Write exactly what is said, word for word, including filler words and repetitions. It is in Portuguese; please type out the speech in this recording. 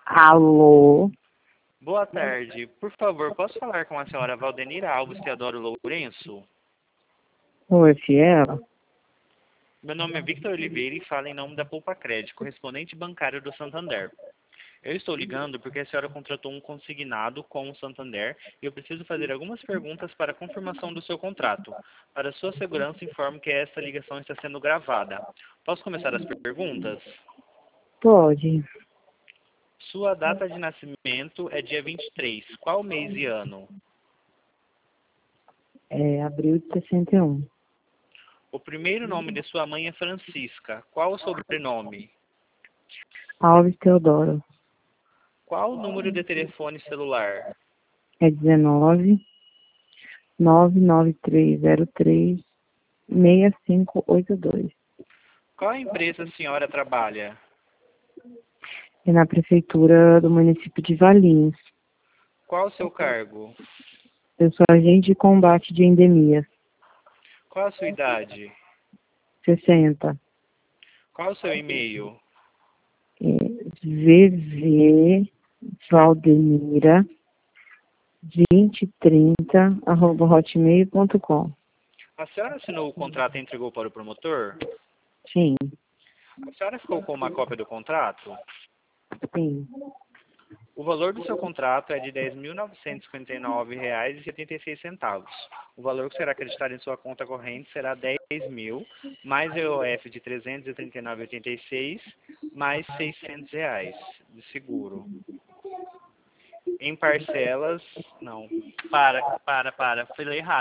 Alô? Boa tarde. Por favor, posso falar com a senhora Valdenira Alves Teodoro Lourenço? Oi, Fiel? Meu nome é Victor Oliveira e falo em nome da Poupa Crédito, correspondente bancário do Santander. Eu estou ligando porque a senhora contratou um consignado com o Santander e eu preciso fazer algumas perguntas para a confirmação do seu contrato. Para sua segurança, informo que esta ligação está sendo gravada. Posso começar as perguntas? Pode. Sua data de nascimento é dia vinte e três. Qual mês e ano? É abril de sessenta e um. O primeiro nome de sua mãe é Francisca. Qual o sobrenome? Alves Teodoro. Qual o número de telefone celular? É dezenove, nove nove três zero três, seis cinco oito dois. Qual empresa a senhora trabalha? É na prefeitura do município de Valinhos. Qual o seu cargo? Eu sou agente de combate de endemias. Qual a sua idade? sessenta. Qual o seu e-mail? É vv Valdemira vinte trinta arroba hotmail ponto com. A senhora assinou o contrato e entregou para o promotor? Sim, A senhora ficou com uma cópia do contrato? sim. O valor do seu contrato é de dez mil novecentos e cinquenta e nove reais e setenta e seis centavos. O valor que será acreditado em sua conta corrente será dez mil, mais E O F de trezentos e trinta e nove reais e oitenta e seis centavos, mais seiscentos reais de seguro. Em parcelas, não, para, para, para, falei errado.